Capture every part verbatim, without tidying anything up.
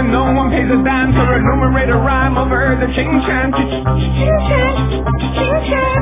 but no one pays a dime to enumerate a rhyme over the ching chan, ching chan, ching chan.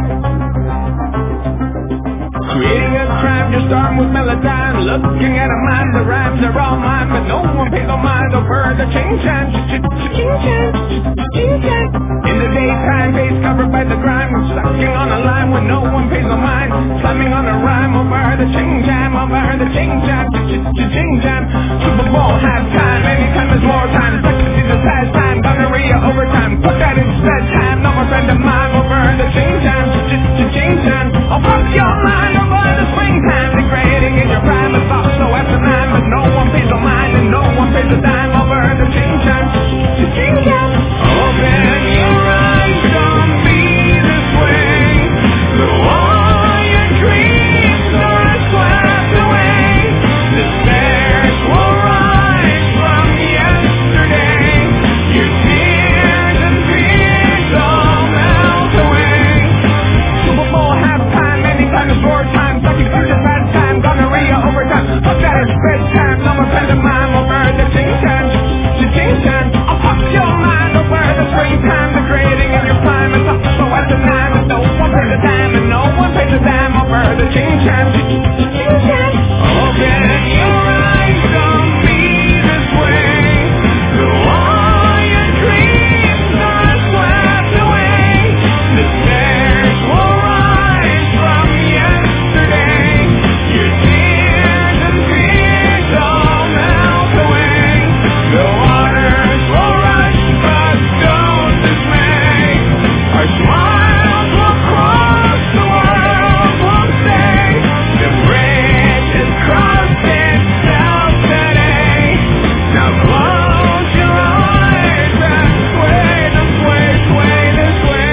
Creating a crime just armed with melodyne, looking at a mind, the rhymes are all mine, but no one pays no mind over the ching chan, ching chan, ching chan. In the daytime, face covered by the grime, sucking on a line when no one pays no mind, slamming on a rhyme over the ching jam, over the ching jam, ching jam. Super Bowl halftime, anytime is more time, success is a pastime, gonorrhea overtime, put that instead time, no more friend of mine over the ching jam, ching jam. I'll fuck your mind over the springtime, degrading in your prime, it's also after nine, but no one pays no mind and no one pays a dime over the ching jam, ching jam. Open your eyes, don't be this way, though all your dreams are swept away, the stairs will rise from yesterday, your tears and fears all melt away. Super Bowl halftime, anytime is wartime, sucking through the bad time, gonorrhea overtime, fuck that it's bedtime, no more friend of mine over the ching chan, ching chan. I'll fuck your mind over the springtime, degrading in your prime, it's also at the nine, and no one pays a dime, and no one pays a dime over the ching chan, ching chan. Open your eyes, don't be this way, though all your dreams are swept away, the stairs will rise from yesterday, your tears and fears all melt away, the waters will rush but don't dismay, our smiles will cross, the world won't stay, the bridge is crossed itself today, now close your eyes and sway this way, sway this way.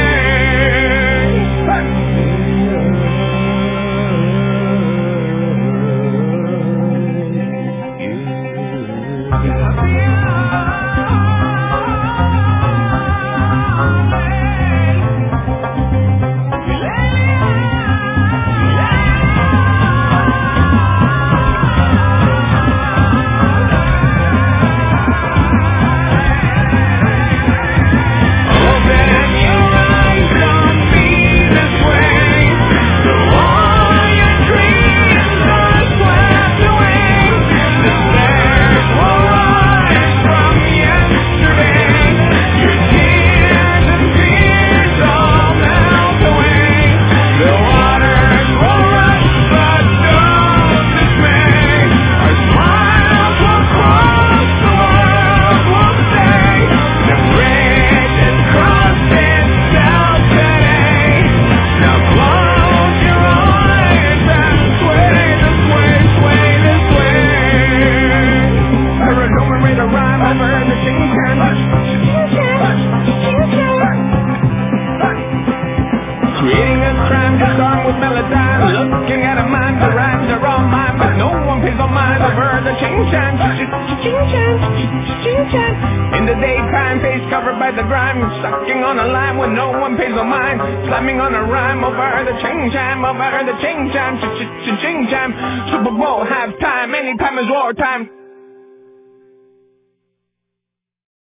Creating a crime just armed with melodyne, looking at a mind, the rhymes are all mine, but no one pays no mind over the ching chan, ching chan, ching chan. In the daytime, face covered by the grime, sucking on a line when no one pays no mind, slamming on a rhyme over the ching jam, over the ching jam, ching jam. Super Bowl halftime, anytime is wartime.